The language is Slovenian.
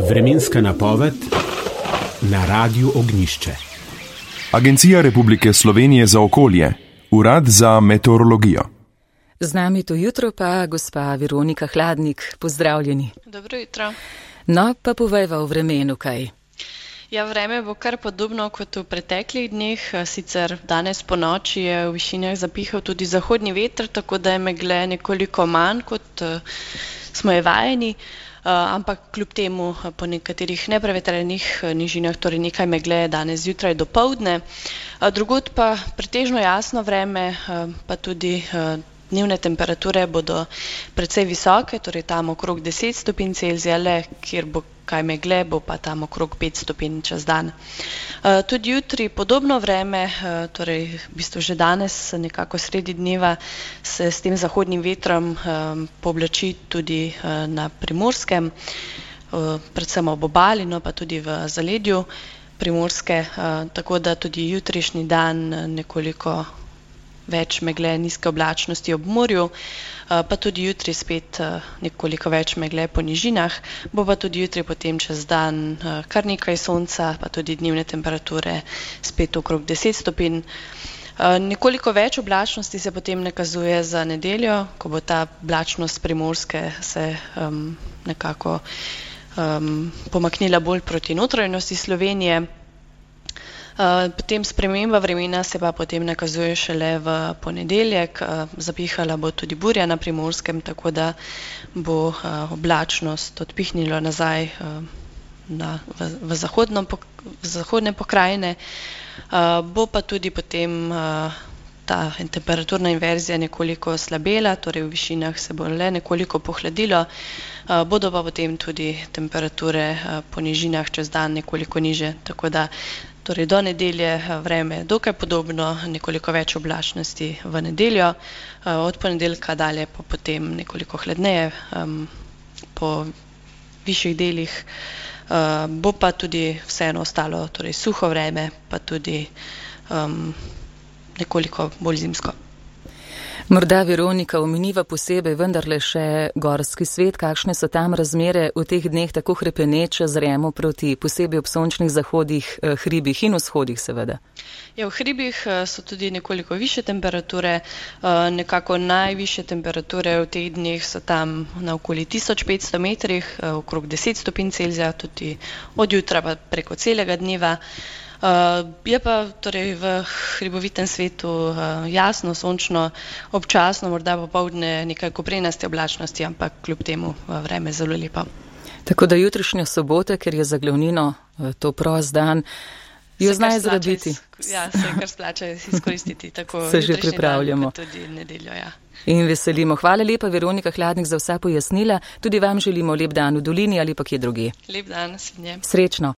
Vremenska napoved na Radiu Ognjišče. Agencija Republike Slovenije za okolje, Urad za meteorologijo. Z nami to jutro pa gospa Veronika Hladnik. Pozdravljeni. Dobro jutro. No, pa povejva o vremenu kaj. Ja, vreme bo kar podobno kot v preteklih dneh, sicer danes po noči je v višinah zapihal tudi zahodni veter, tako da je megle nekoliko manj, kot smo je vajeni, ampak kljub temu po nekaterih neprevetrenih nižinah, torej nekaj megle danes zjutraj do poldne. Drugod pa pretežno jasno vreme, pa tudi dnevne temperature bodo precej visoke, torej tam okrog 10 stopinj Celzija, le kjer bo kaj megle, bo pa tam okrog 5 stopinj čez dan. Tudi jutri podobno vreme, torej v bistvu že danes nekako sredi dneva se s tem zahodnim vetrom pooblači tudi na Primorskem, predvsem ob obali, no pa tudi v zaledju Primorske, tako da tudi jutrišnji dan nekoliko več megle, nizke oblačnosti ob morju, pa tudi jutri spet nekoliko več megle po nižinah, bo pa tudi jutri potem čez dan kar nekaj sonca, pa tudi dnevne temperature spet okrog 10 stopinj. Nekoliko več oblačnosti se potem nakazuje za nedeljo, ko bo ta oblačnost Primorske se nekako pomaknila bolj proti notranjosti Slovenije. Potem sprememba vremena se pa potem nakazuje šele v ponedeljek, zapihala bo tudi burja na Primorskem, tako da bo oblačnost odpihnilo nazaj v zahodne pokrajine, bo pa tudi potem ta temperaturna inverzija nekoliko slabela, torej v višinah se bo le nekoliko pohladilo, bodo pa potem tudi temperature po nižinah čez dan nekoliko niže, tako da torej do nedelje vreme dokaj podobno, nekoliko več oblačnosti v nedeljo, od ponedeljka dalje pa potem nekoliko hladneje po višjih delih, bo pa tudi vseeno ostalo torej suho vreme, pa tudi nekoliko bolj zimsko. Morda, Veronika, omeniva posebej vendarle še gorski svet, kakšne so tam razmere v teh dneh tako hrepeneče zremo proti posebej ob sončnih zahodih, hribih in vzhodih seveda. Ja, v hribih so tudi nekoliko više temperature, nekako najvišje temperature v teh dneh so tam na okoli 1500 metrih, okrog 10 stopinj Celzija, tudi od jutra pa preko celega dneva. Je pa torej v hribovitem svetu jasno, sončno, občasno, morda popoldne nekaj koprenaste oblačnosti, ampak kljub temu vreme zelo lepo. Tako da jutrišnja sobota, ker je za glavnino to prost dan, jo znajo zgraditi. Ja, se kar splača izkoristiti, tako se že pripravljamo. Dan, tudi nedeljo, ja. In veselimo. Hvala lepa, Veronika Hladnik, za vsa pojasnila. Tudi vam želimo lep dan v dolini ali pa kje drugje. Lep dan, svinje. Srečno.